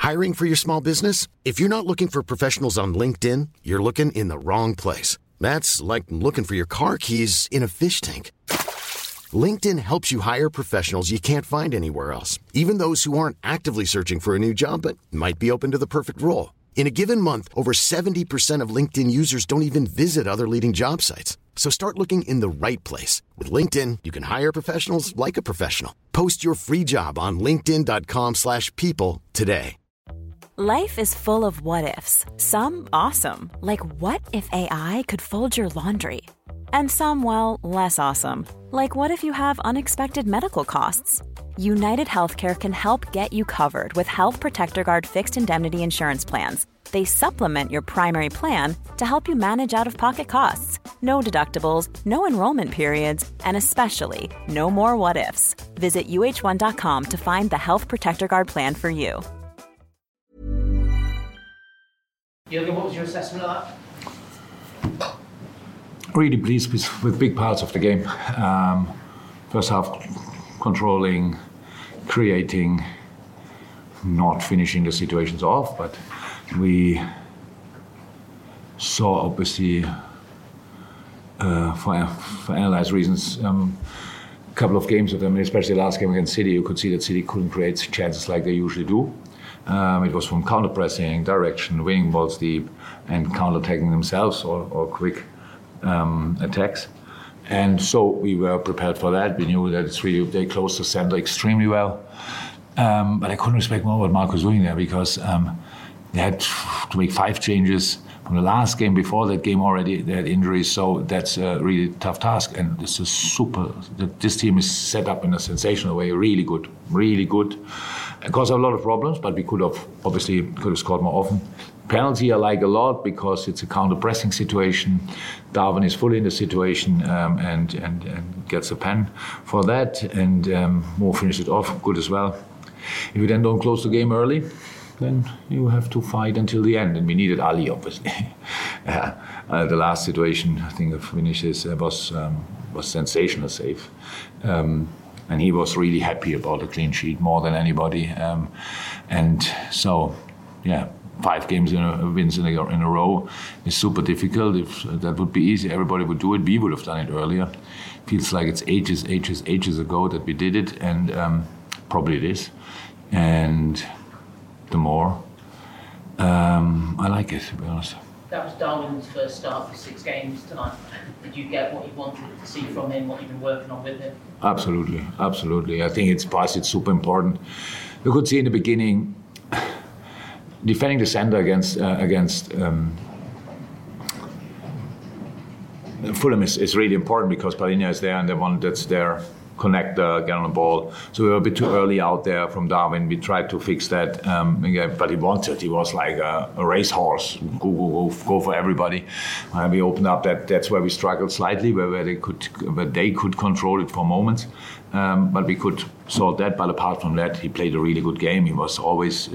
Hiring for your small business? If you're not looking for professionals on LinkedIn, you're looking in the wrong place. That's like looking for your car keys in a fish tank. LinkedIn helps you hire professionals you can't find anywhere else, even those who aren't actively searching for a new job but might be open to the perfect role. In a given month, over 70% of LinkedIn users don't even visit other leading job sites. So start looking in the right place. With LinkedIn, you can hire professionals like a professional. Post your free job on linkedin.com/people today. Life is full of what-ifs. Some awesome, like what if AI could fold your laundry? And some, well, less awesome, like what if you have unexpected medical costs? United Healthcare can help get you covered with Health Protector Guard fixed indemnity insurance plans. They supplement your primary plan to help you manage out-of-pocket costs. No deductibles, no enrollment periods, and especially no more what-ifs. Visit uh1.com to find the Health Protector Guard plan for you. Jürgen, what was your assessment of that? Really pleased with big parts of the game. First half, controlling, creating, not finishing the situations off, but we saw, obviously, for analyzed reasons, a couple of games of them, especially the last game against City. You could see that City couldn't create chances like they usually do. It was from counter-pressing, direction, winning balls deep, and counter-attacking themselves or quick attacks. And so we were prepared for that. We knew that they closed the center extremely well. But I couldn't respect more what Mark was doing there because they had to make 5 changes from the last game. Before that game already, they had injuries. So that's a really tough task. And this team is set up in a sensational way. Really good, really good. It caused a lot of problems, but we could have scored more often. Penalty I like a lot because it's a counter-pressing situation. Darwin is fully in the situation and gets a pen for that, and Mo finished it off good as well. If you then don't close the game early, then you have to fight until the end, and we needed Ali, obviously. The last situation, I think, of finishes was sensational save. And he was really happy about the clean sheet more than anybody. And so, 5 games wins in a row is super difficult. If that would be easy, everybody would do it. We would have done it earlier. Feels like it's ages ago that we did it, and probably it is. And the more, I like it, to be honest. That was Darwin's first start for 6 games tonight. Did you get what you wanted to see from him, what you've been working on with him? Absolutely. I think it's super important. You could see in the beginning, defending the center against Fulham is really important because Palhinha is there and the one that's there connector, get on the ball. So we were a bit too early out there from Darwin. We tried to fix that, but he wanted. He was like a racehorse, go for everybody. We opened up that's where we struggled slightly, where they could control it for moments. But we could solve that. But apart from that, he played a really good game. He was always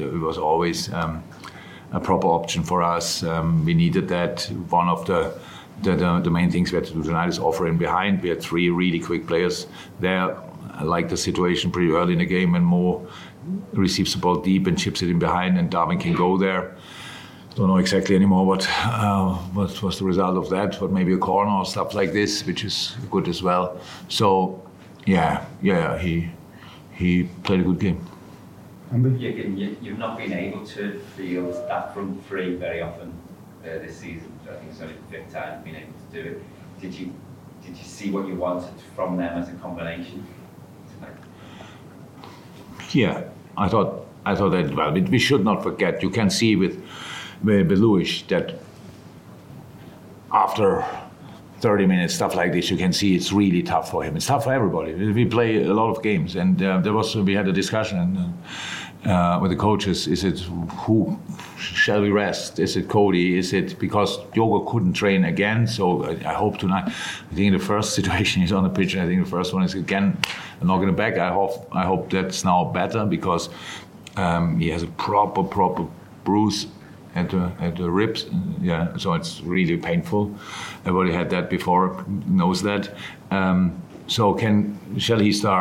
a proper option for us. We needed that. One of the main things we had to do tonight is offer him behind. We had 3 really quick players there. I like the situation pretty early in the game when Mo receives the ball deep and chips it in behind and Darwin can go there. Don't know exactly anymore what was the result of that, but maybe a corner or stuff like this, which is good as well. So, he played a good game. You've not been able to field that front 3 very often this season. I think it's only the 5th time you've been able to do it. Did you see what you wanted from them as a combination tonight? Yeah, I thought that well. We should not forget. You can see with Luis that after 30 minutes, stuff like this, you can see it's really tough for him. It's tough for everybody. We play a lot of games, and we had a discussion with the coaches. Is it who shall we rest? Is it Cody? Is it because Diogo couldn't train again? So I hope tonight. I think in the first situation he's on the pitch, and I think the first one is again a knock in the back. I hope that's now better because he has a proper bruise at the ribs. Yeah, so it's really painful. Everybody had that before, knows that. Shall he start?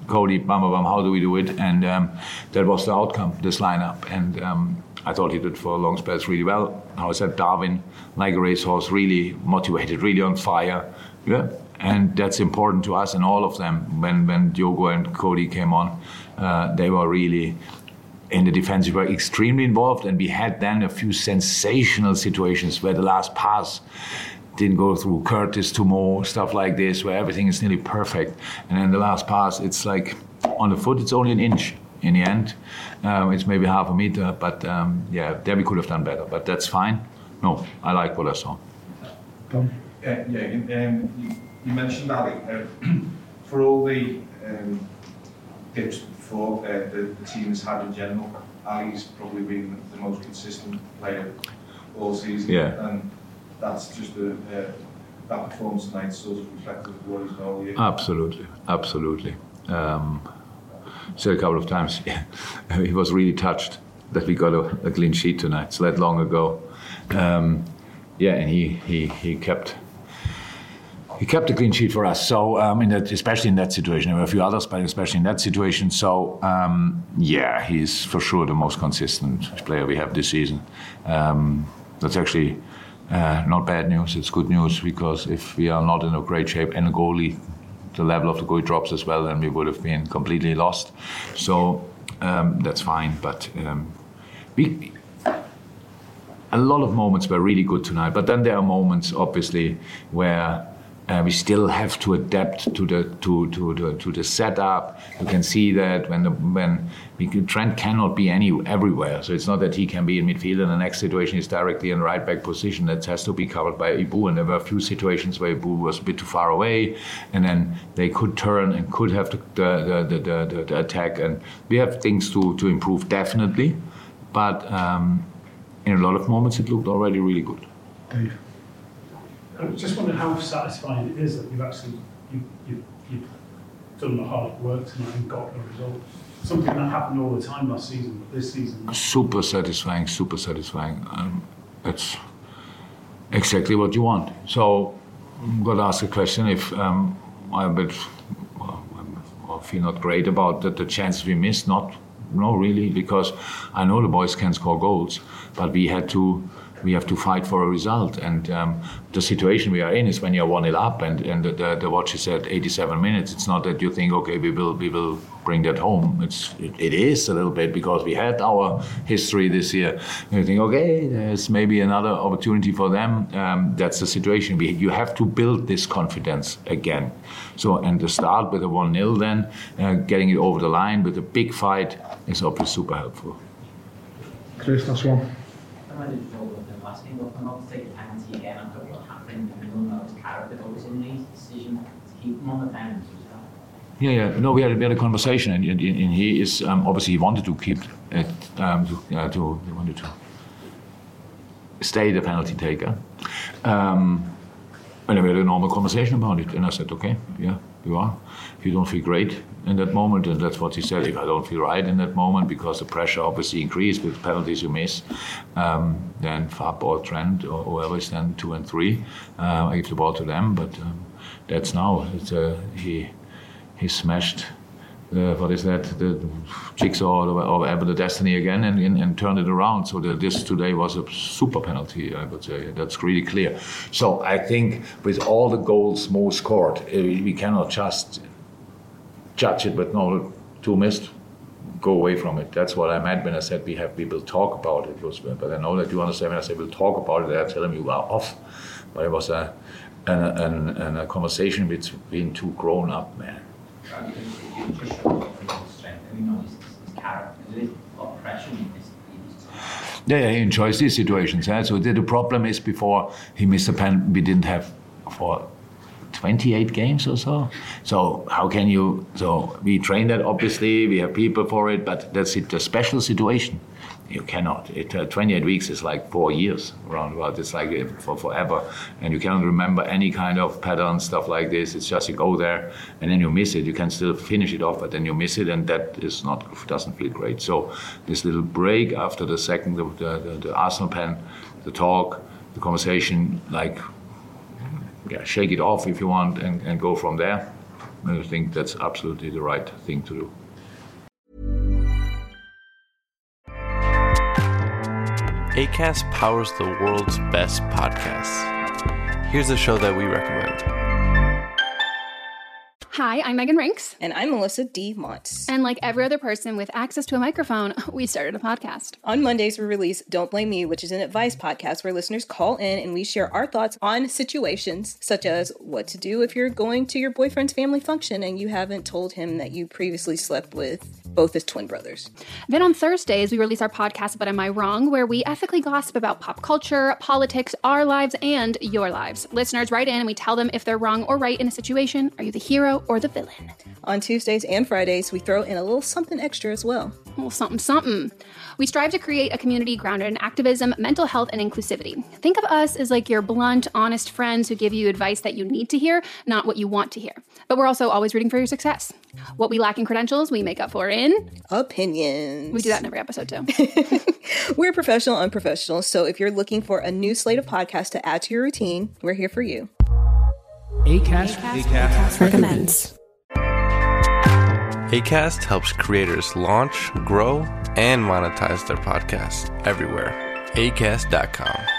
Cody, bam, bam, bam, how do we do it? And that was the outcome, this lineup. And I thought he did for long spells really well. How I said, Darwin, like a racehorse, really motivated, really on fire. Yeah. And that's important to us and all of them. When Diogo and Cody came on, they were really in the defense, we were extremely involved, and we had then a few sensational situations where the last pass didn't go through Curtis to Mo, stuff like this, where everything is nearly perfect. And then the last pass, it's like on the foot, it's only an inch in the end. It's maybe half a meter, but there we could have done better, but that's fine. No, I like what I saw. Tom? You mentioned Ali. For all the dips before the team has had in general, Ali's probably been the most consistent player all season. Yeah. And that's just that performance tonight sort of reflective of what he's done all year. Absolutely. Said a couple of times, he was really touched that we got a clean sheet tonight. It's that long ago. And he kept a clean sheet for us. So especially in that situation, there were a few others, but especially in that situation. So he's for sure the most consistent player we have this season. That's actually not bad news. It's good news, because if we are not in a great shape and the level of the goalie drops as well, then we would have been completely lost. So that's fine. But a lot of moments were really good tonight. But then there are moments, obviously, where we still have to adapt to the setup. You can see that when Trent cannot be everywhere. So it's not that he can be in midfield and the next situation is directly in the right back position. That has to be covered by Ibu. And there were a few situations where Ibu was a bit too far away, and then they could turn and could have the attack. And we have things to improve, definitely. But in a lot of moments, it looked already really good. Dave? I just wonder how satisfying it is that you've actually you've done the hard work tonight and got the result. Something that happened all the time last season, but this season... Super satisfying. That's exactly what you want. So I'm going to ask a question if I feel not great about the chances we missed. No, really, because I know the boys can score goals, but we have to fight for a result. And the situation we are in is when you're 1-0 up and the watch is at 87 minutes. It's not that you think, okay, we will bring that home. It is a little bit, because we had our history this year. And you think, okay, there's maybe another opportunity for them. That's the situation. You have to build this confidence again. So, and to start with a 1-0 then, getting it over the line with a big fight is obviously super helpful. Chris, last one. Last game, but not to take a penalty again. I thought what happened, we don't know his character, but was in the decision to keep him on the penalty. Yeah. No, we had a conversation, and he is obviously he wanted to keep it, he wanted to stay the penalty taker. And we had a normal conversation about it, and I said, okay, yeah, you are. If you don't feel great in that moment, and that's what he said, if I don't feel right in that moment, because the pressure obviously increased with penalties you miss, then Fab or Trent or whoever is then 2 and 3, I give the ball to them, but that's now. He smashed the jigsaw or whatever, the destiny again, and turned it around. So this today was a super penalty, I would say. That's really clear. So I think with all the goals Mo scored, we cannot just judge it, but no, 2 missed, go away from it. That's what I meant when I said we will talk about it. But I know that you understand when I say we'll talk about it, I'm telling you are off. But it was a conversation between 2 grown-up men. Yeah, he enjoys these situations. So the problem is, before he missed a pen, we didn't have for 28 games or so. So how can you? So we train that, obviously. We have people for it, but that's it. A special situation. You cannot. 28 weeks is like 4 years roundabout. It's like for forever, and you cannot remember any kind of pattern, stuff like this. It's just you go there and then you miss it. You can still finish it off, but then you miss it, and that doesn't feel great. So this little break after the second, the Arsenal pen, the talk, the conversation, like shake it off if you want, and go from there. And I think that's absolutely the right thing to do. Acast powers the world's best podcasts. Here's a show that we recommend. Hi, I'm Megan Rinks. And I'm Melissa D. Montz. And like every other person with access to a microphone, we started a podcast. On Mondays, we release Don't Blame Me, which is an advice podcast where listeners call in and we share our thoughts on situations such as what to do if you're going to your boyfriend's family function and you haven't told him that you previously slept with both his twin brothers. Then on Thursdays, we release our podcast, But Am I Wrong?, where we ethically gossip about pop culture, politics, our lives, and your lives. Listeners write in and we tell them if they're wrong or right in a situation. Are you the hero or the villain? On Tuesdays and Fridays, we throw in a little something extra as well. A little something, something. We strive to create a community grounded in activism, mental health, and inclusivity. Think of us as like your blunt, honest friends who give you advice that you need to hear, not what you want to hear. But we're also always rooting for your success. What we lack in credentials, we make up for in opinions. We do that in every episode too. We're professional, unprofessional. So if you're looking for a new slate of podcasts to add to your routine, we're here for you. Acast recommends. Acast helps creators launch, grow, and monetize their podcasts everywhere. Acast.com.